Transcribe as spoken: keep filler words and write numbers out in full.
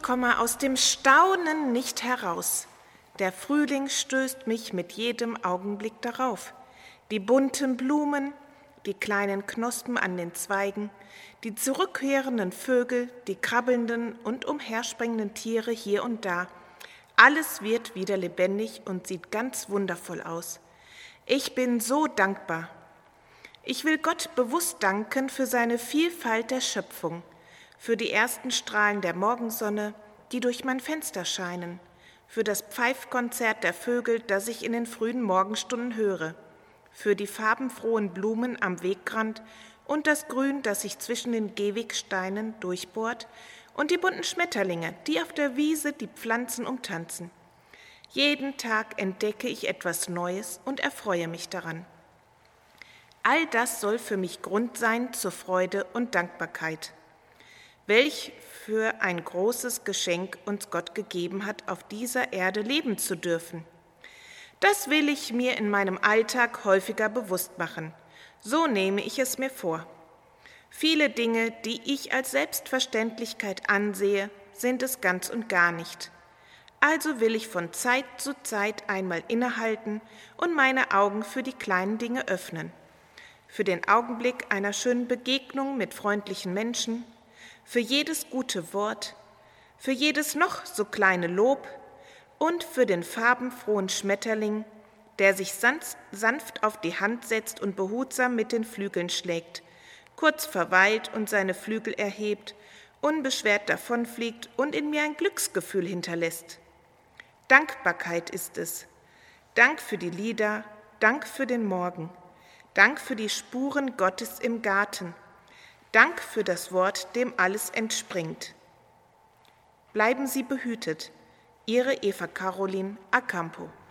komme aus dem Staunen nicht heraus. Der Frühling stößt mich mit jedem Augenblick darauf. Die bunten Blumen, die kleinen Knospen an den Zweigen, die zurückkehrenden Vögel, die krabbelnden und umherspringenden Tiere hier und da. Alles wird wieder lebendig und sieht ganz wundervoll aus. Ich bin so dankbar. Ich will Gott bewusst danken für seine Vielfalt der Schöpfung, für die ersten Strahlen der Morgensonne, die durch mein Fenster scheinen, für das Pfeifkonzert der Vögel, das ich in den frühen Morgenstunden höre, für die farbenfrohen Blumen am Wegrand und das Grün, das sich zwischen den Gehwegsteinen durchbohrt, und die bunten Schmetterlinge, die auf der Wiese die Pflanzen umtanzen. Jeden Tag entdecke ich etwas Neues und erfreue mich daran. All das soll für mich Grund sein zur Freude und Dankbarkeit. Welch für ein großes Geschenk uns Gott gegeben hat, auf dieser Erde leben zu dürfen. Das will ich mir in meinem Alltag häufiger bewusst machen. So nehme ich es mir vor. Viele Dinge, die ich als Selbstverständlichkeit ansehe, sind es ganz und gar nicht. Also will ich von Zeit zu Zeit einmal innehalten und meine Augen für die kleinen Dinge öffnen. Für den Augenblick einer schönen Begegnung mit freundlichen Menschen, für jedes gute Wort, für jedes noch so kleine Lob und für den farbenfrohen Schmetterling, der sich sanft auf die Hand setzt und behutsam mit den Flügeln schlägt, kurz verweilt und seine Flügel erhebt, unbeschwert davonfliegt und in mir ein Glücksgefühl hinterlässt. Dankbarkeit ist es. Dank für die Lieder, Dank für den Morgen, Dank für die Spuren Gottes im Garten, Dank für das Wort, dem alles entspringt. Bleiben Sie behütet. Ihre Eva Caroline Acampo.